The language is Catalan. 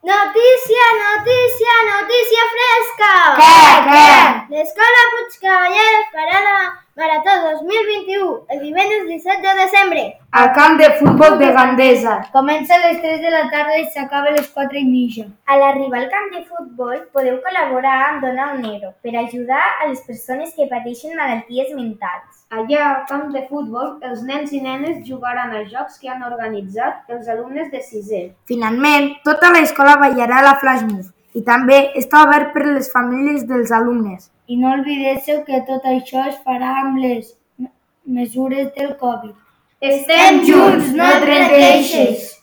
Notícia, notícia, notícia fresca! Què? L'Escola Puigcavaller farà la Marató 2021 el divendres 17 de desembre. Al camp de futbol de Gandesa. Comença a les 3 de la tarda i s'acaba a les 4:30. A l'arribar al camp de futbol podeu col·laborar amb Dona un Euro per ajudar a les persones que pateixen malalties mentals. Allà, al camp de futbol, els nens i nenes jugaran a jocs que han organitzat els alumnes de sisè. Finalment, tota l'escola ballarà la Flash Move i també està obert per les famílies dels alumnes. I no oblideu que tot això es farà amb les mesures del Covid. Estem junts, no et rendeixis!